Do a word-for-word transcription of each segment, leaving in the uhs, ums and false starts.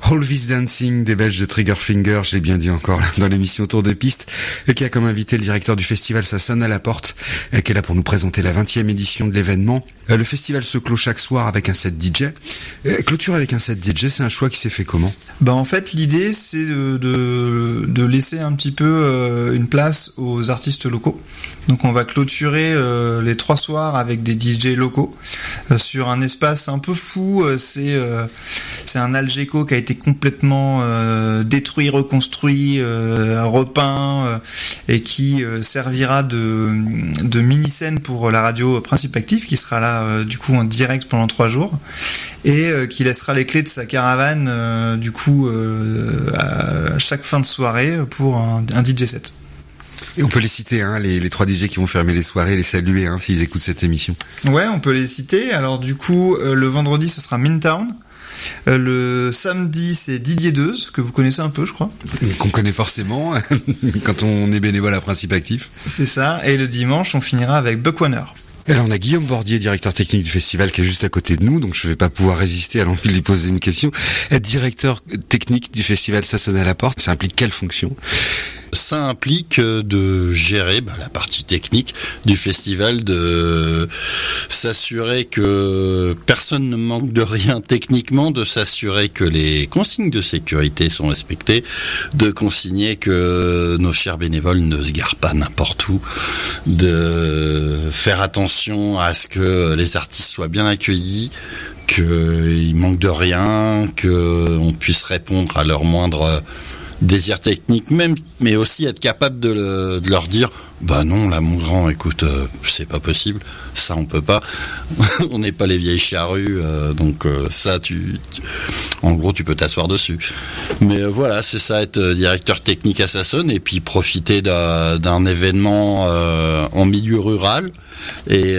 Always Dancing des Belges de Triggerfinger, je l'ai bien dit encore dans l'émission Tour de Piste, qui a comme invité le directeur du festival Ça sonne à la porte, qui est là pour nous présenter la vingtième édition de l'événement. Le festival se clôt chaque soir avec un set D J. Clôture avec un set D J, c'est un choix qui s'est fait comment ? Bah en fait l'idée c'est de, de, de laisser un petit peu euh, une place aux artistes locaux. Donc on va clôturer euh, les trois soirs avec des D J locaux euh, sur un espace un peu fou. Euh, c'est euh, c'est un Algeco qui a été complètement euh, détruit, reconstruit, euh, repeint euh, et qui euh, servira de, de mini-scène pour la radio Principe Actif qui sera là euh, du coup en direct pendant trois jours et euh, qui laissera les clés de sa caravane euh, du coup euh, à chaque fin de soirée pour un, un D J set. Et on peut les citer, hein, les, les trois D J qui vont fermer les soirées, les saluer, hein, s'ils écoutent cette émission. Ouais, on peut les citer. Alors du coup, euh, le vendredi, ce sera Mintown. Euh, le samedi, c'est Didier Deuze, que vous connaissez un peu, je crois. Qu'on connaît forcément quand on est bénévole à Principe Actif. C'est ça. Et le dimanche, on finira avec Buck Warner. Alors on a Guillaume Bordier, directeur technique du festival, qui est juste à côté de nous, donc je vais pas pouvoir résister à l'envie de lui poser une question. Être directeur technique du festival Ça sonne à la porte, ça implique quelle fonction ? Ça implique de gérer bah, la partie technique du festival, de s'assurer que personne ne manque de rien techniquement, de s'assurer que les consignes de sécurité sont respectées, de consigner que nos chers bénévoles ne se garent pas n'importe où, de faire attention à ce que les artistes soient bien accueillis, qu'il manque de rien, qu'on puisse répondre à leurs moindres désir technique même, mais aussi être capable de, le, de leur dire bah non là mon grand écoute euh, c'est pas possible, ça on peut pas on n'est pas les vieilles charrues euh, donc euh, ça tu, tu en gros tu peux t'asseoir dessus, mais euh, voilà c'est ça, être directeur technique à Sassonne et puis profiter d'un, d'un événement euh, en milieu rural et,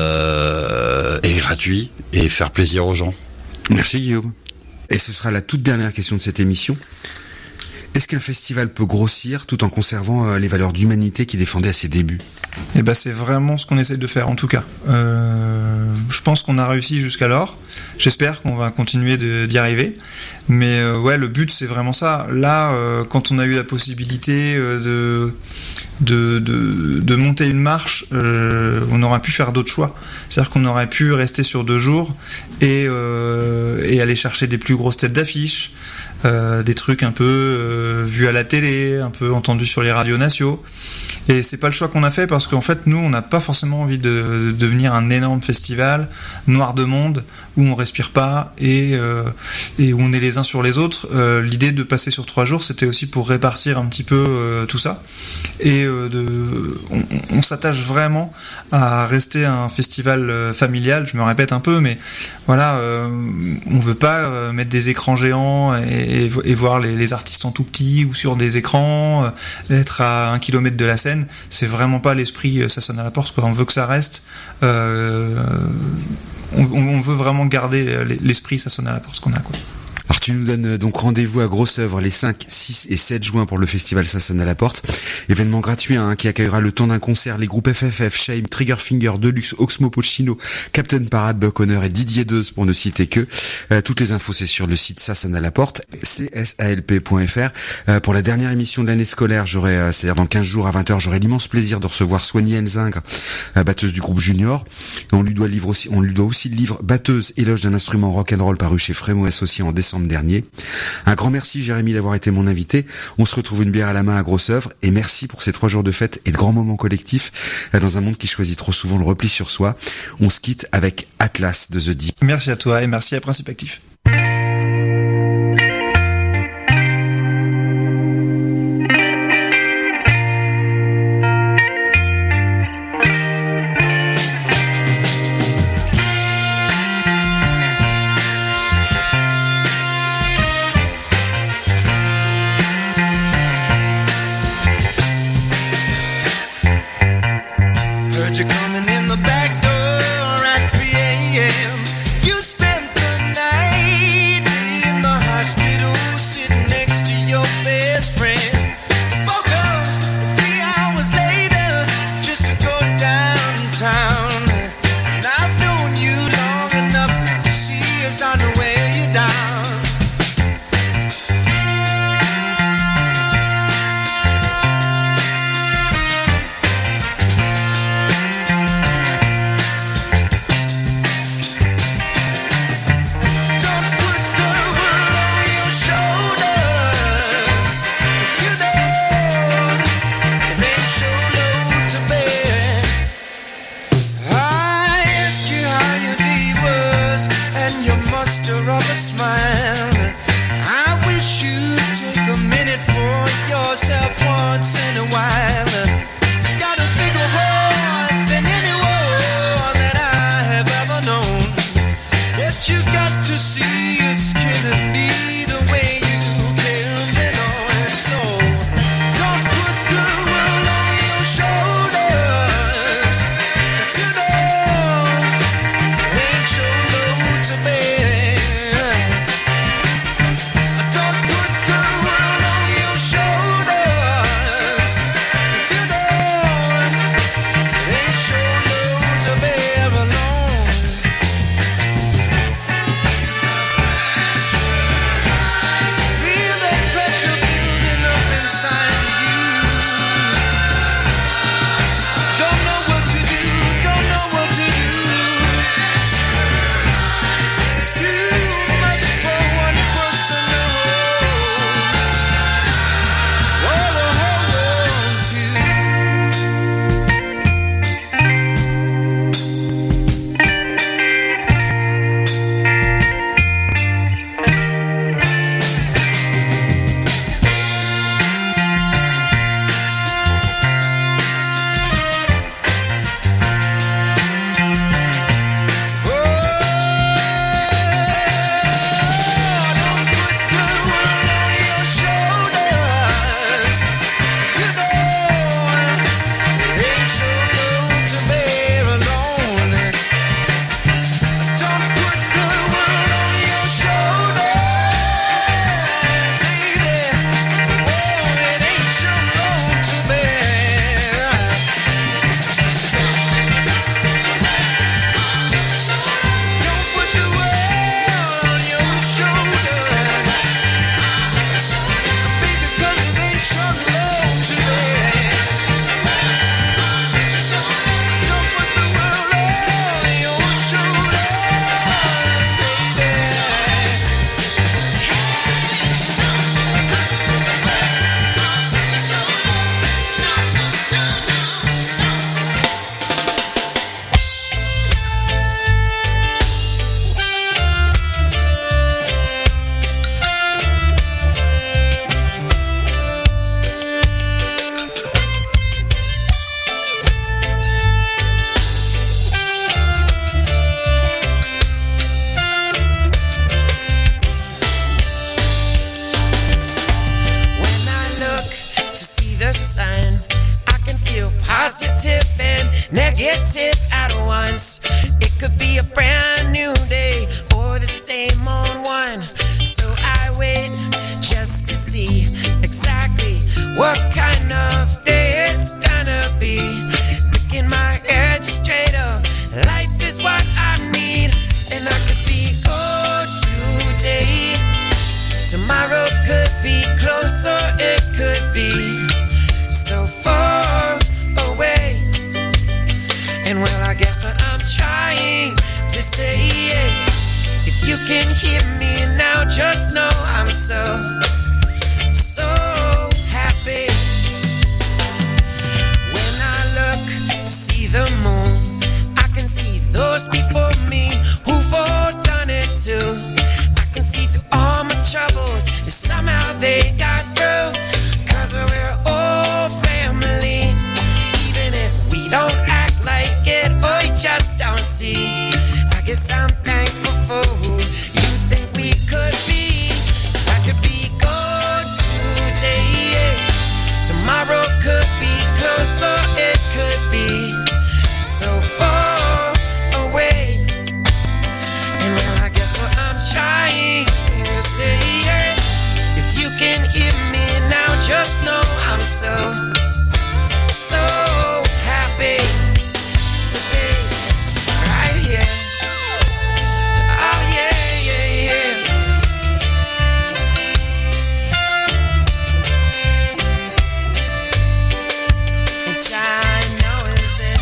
euh, et gratuit et faire plaisir aux gens. Merci Guillaume. Et ce sera la toute dernière question de cette émission. Est-ce qu'un festival peut grossir tout en conservant euh, les valeurs d'humanité qu'il défendait à ses débuts ? Eh ben c'est vraiment ce qu'on essaie de faire en tout cas. Euh, je pense qu'on a réussi jusqu'alors. J'espère qu'on va continuer de, d'y arriver. Mais euh, ouais, le but c'est vraiment ça. Là, euh, quand on a eu la possibilité euh, de, de de de monter une marche, euh, on aurait pu faire d'autres choix. C'est-à-dire qu'on aurait pu rester sur deux jours et euh, et aller chercher des plus grosses têtes d'affiche. Euh, des trucs un peu euh, vus à la télé, un peu entendus sur les radios nationaux. Et c'est pas le choix qu'on a fait parce qu'en fait nous on n'a pas forcément envie de, de devenir un énorme festival noir de monde où on respire pas et euh, et où on est les uns sur les autres. Euh, l'idée de passer sur trois jours c'était aussi pour répartir un petit peu euh, tout ça et euh, de on, on s'attache vraiment à rester un festival euh, familial. Je me répète un peu mais voilà euh, on veut pas euh, mettre des écrans géants et Et, et voir les, les artistes en tout petit ou sur des écrans, euh, être à un kilomètre de la scène, c'est vraiment pas l'esprit euh, Ça sonne à la porte, quoi. On veut que ça reste. Euh, on, on veut vraiment garder l'esprit Ça sonne à la porte qu'on a, quoi. Alors tu nous donnes donc rendez-vous à Grosse-Œuvre les cinq, six et sept juin pour le festival Ça sonne à la porte. Événement gratuit hein, qui accueillera le temps d'un concert les groupes F F F, Shame, Triggerfinger, Deluxe, Oxmo Puccino, Captain Parade, Buck Warner et Didier Deuze pour ne citer que. Euh, toutes les infos c'est sur le site Ça sonne à la porte, c s a l p point f r. Euh, pour la dernière émission de l'année scolaire, j'aurai, euh, c'est-à-dire dans quinze jours à vingt heures, j'aurai l'immense plaisir de recevoir Soigny Elzingre, euh, batteuse du groupe Junior. Et on lui doit le livre aussi, on lui doit aussi le livre Batteuse, éloge d'un instrument rock'n'roll paru chez Frémo Associé en décembre dernier. Un grand merci Jérémy d'avoir été mon invité. On se retrouve une bière à la main à Grosse-Œuvre et merci pour ces trois jours de fête et de grands moments collectifs dans un monde qui choisit trop souvent le repli sur soi. On se quitte avec Atlas de The Deep. Merci à toi et merci à Principe Actif. You're coming in the back door at three a.m. You spent the night If you can hear me now, just know I'm so, so happy. When I look to see the moon, I can see those before me who've all done it too. I can see through all my troubles and somehow they got through. Cause we're all family, even if we don't act like it or we just don't see. I guess I'm thankful for who you think we could be. I could be gone today, yeah. Tomorrow could be close or it could be so far away. And well, I guess what I'm trying to say, yeah, if you can hear me now, just know I'm so, so happy today, right here. Oh yeah, yeah, yeah. And I know it's it.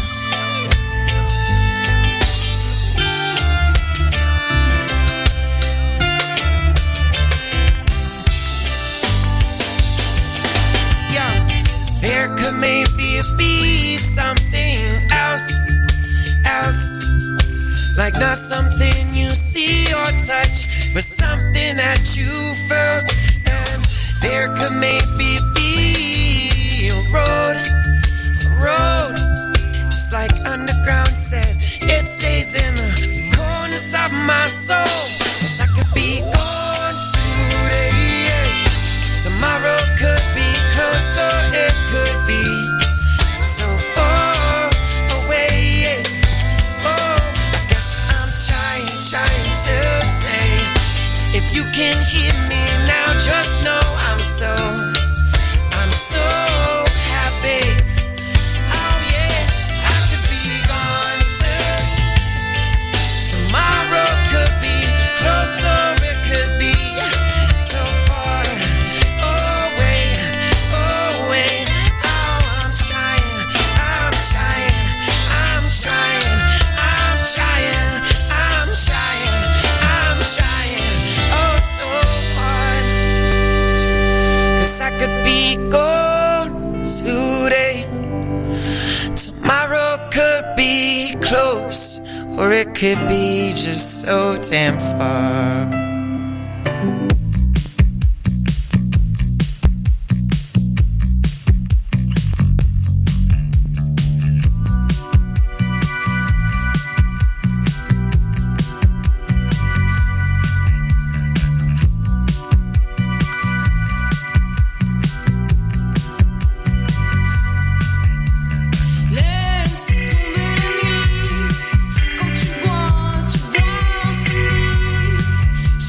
Yeah, there could maybe be something else, else. Like not something you see or touch, but something that you felt. And there could maybe be a road, a road. It's like underground said, it stays in the corners of my soul. Cause I could be gone today, yeah. Tomorrow could be close or it could be so far away, yeah. Oh, I guess I'm trying, trying to say, if you can hear me now, just know I'm so, I'm so happy. Oh yeah, I could be gone too. Tomorrow could be close or it could be so far away, away. Oh, I'm trying, I'm trying, I'm trying, I'm trying, I'm trying, I'm trying, oh so hard. Cause I could be gone today. Tomorrow could be close, or it could be just so damn far. Laisse tomber la nuit, quand tu bois, tu bois en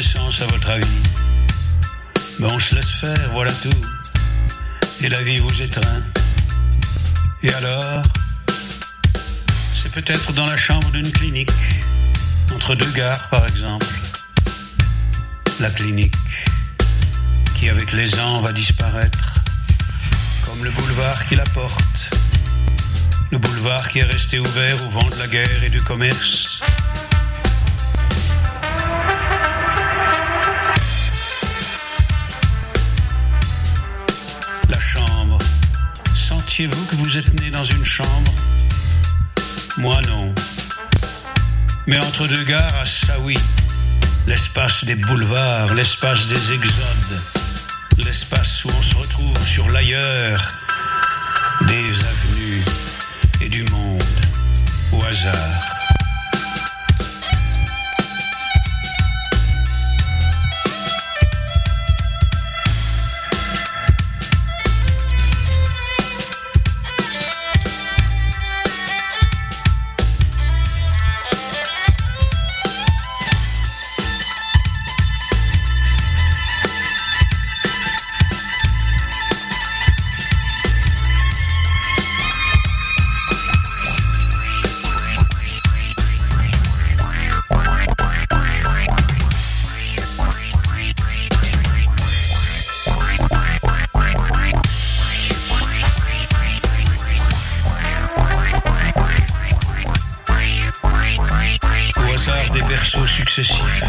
naissance à votre avis? Ben on se laisse faire, voilà tout. Et la vie vous étreint. Et alors? C'est peut-être dans la chambre d'une clinique, entre deux gares par exemple. La clinique qui avec les ans va disparaître, comme le boulevard qui la porte. Le boulevard qui est resté ouvert au vent de la guerre et du commerce. La chambre. Sentiez-vous que vous êtes né dans une chambre? Moi non. Mais entre deux gares, à ça oui. L'espace des boulevards, l'espace des exodes. L'espace où on se retrouve sur l'ailleurs. Des avenues et du monde au hasard. Successifs,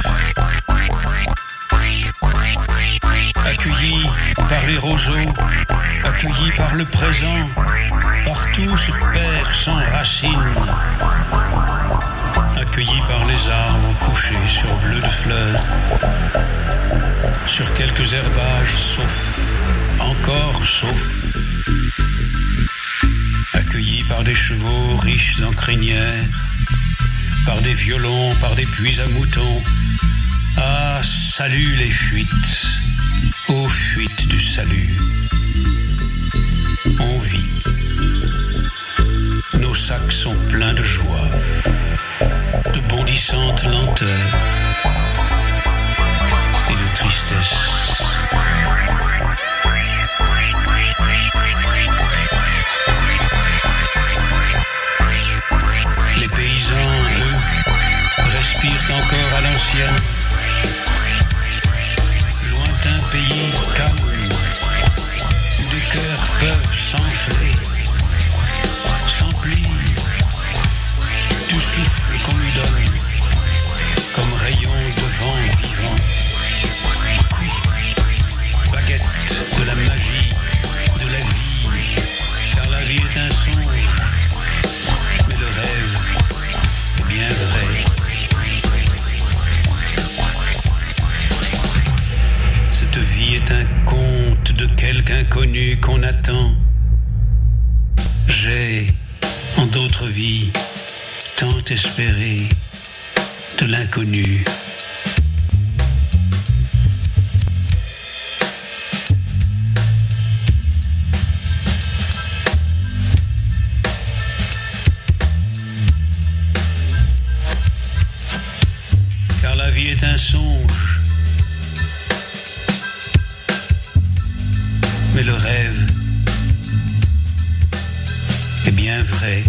accueillis par les roseaux, accueillis par le présent, partout se perd sans racines, accueillis par les arbres couchés sur bleu de fleurs, sur quelques herbages sauf, encore sauf, accueillis par des chevaux riches en crinières, par des violons, par des puits à moutons. Ah, salut les fuites, ô fuites du salut. On vit. Nos sacs sont pleins de joie, de bondissantes lenteurs et de tristesse. Les paysans, eux, respirent encore à l'ancienne. Lointain pays calme, où des cœurs peuvent s'enfler, s'emplir du souffle qu'on nous donne, comme rayon de vent vivant. Coup, baguette de la magie, de la vie, car la vie est un songe, mais le rêve est bien vrai. Cette vie est un conte de quelque inconnu qu'on attend. J'ai, en d'autres vies, tant espéré de l'inconnu. Car la vie est un songe, mais le rêve est bien vrai.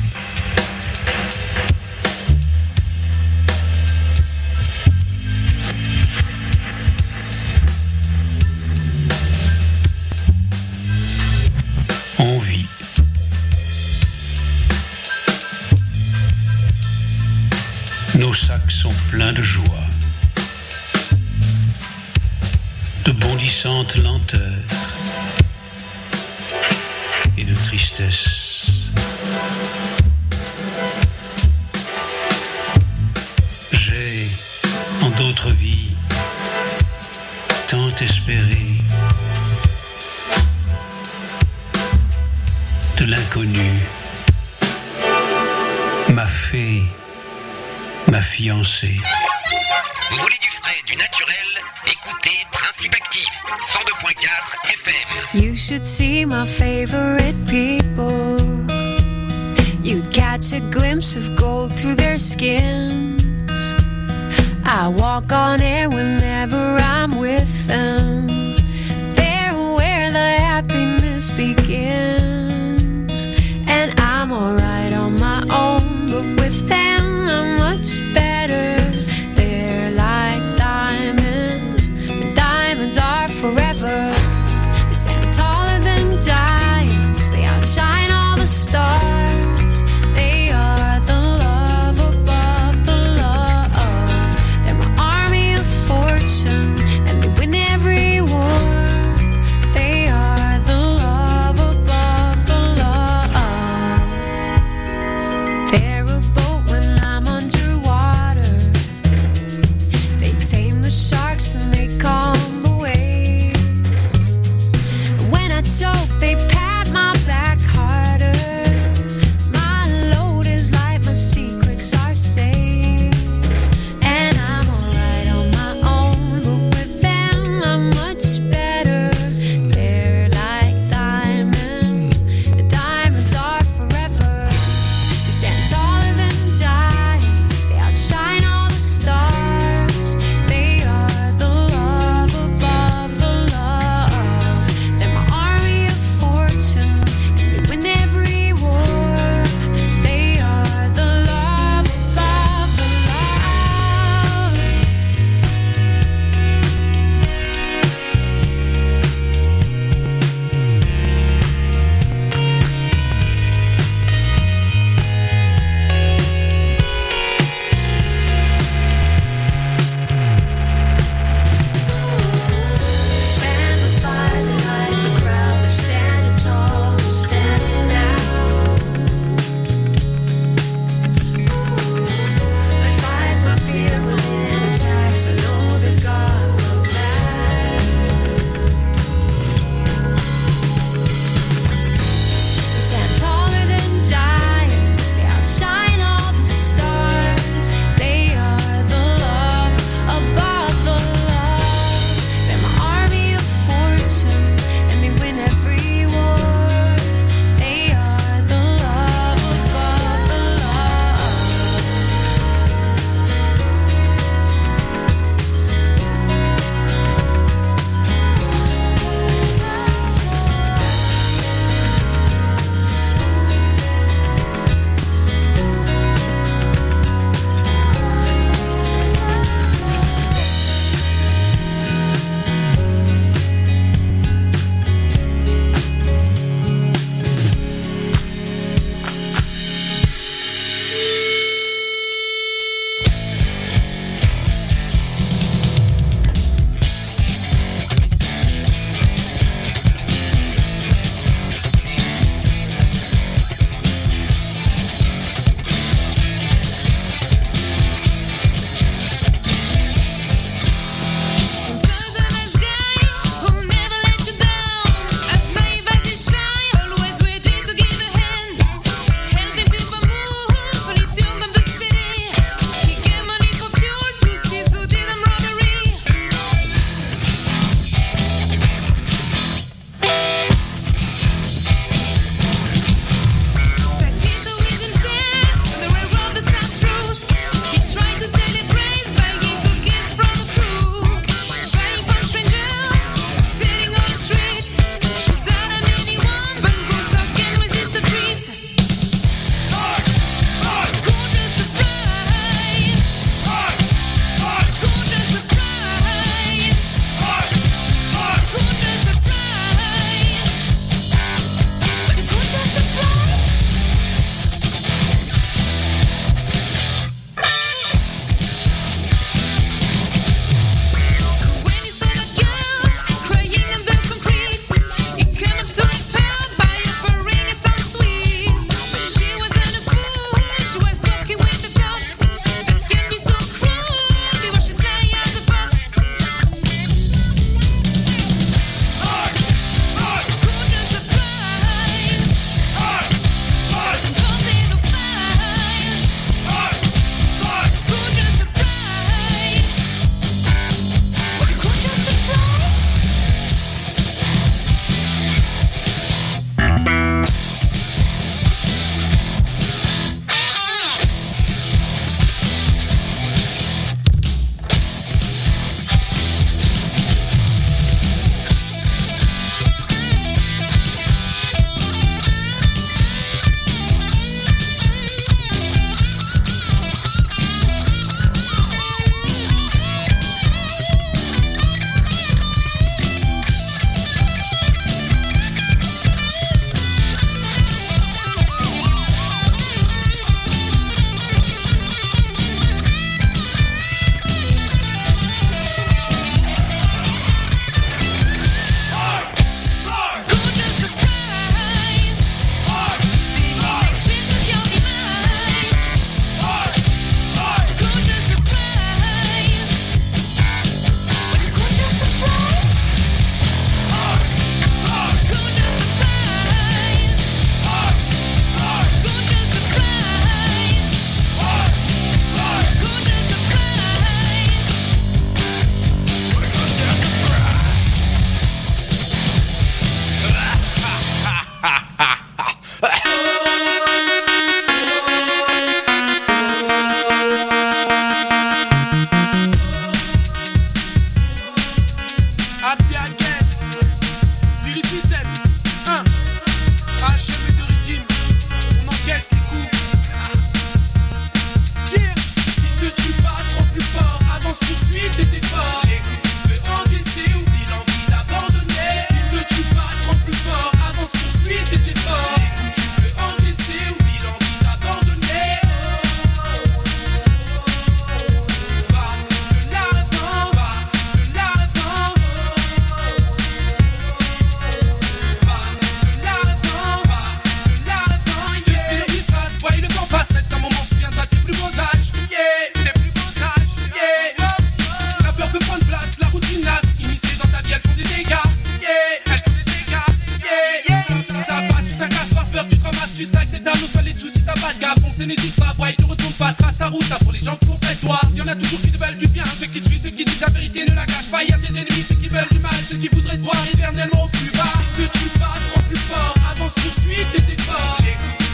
On vit. Nos sacs sont pleins de joie, de bondissantes lenteurs et de tristesse. J'ai, en d'autres vies, tant espéré de l'inconnu. Ma fée, ma fiancée. Vous voulez du frais, du naturel? Écoutez Principe Actif, cent deux point quatre F M. You should see my favorite people. You'd catch a glimpse of gold through their skins. I walk on air whenever I'm with them. They're where the happiness begins. And I'm alright on my own, but with them I'm much better. They're like diamonds, and diamonds are forever. They stand taller than giants, they outshine all the stars. They are the love above the love. They're my army of fortune, and they win every tu slack, t'es down, soit les soucis, t'as pas de gars, fonce et n'hésite pas, boy, ne retourne pas, trace ta route, là pour les gens qui sont près de toi. Y'en a toujours qui te veulent du bien, ceux qui te suivent, ceux qui disent la vérité, ne la cachent pas. Y'a tes ennemis, ceux qui veulent du mal, ceux qui voudraient te voir éternellement au plus bas. Que tu bats, prends plus fort, avance, poursuis tes efforts. Écoute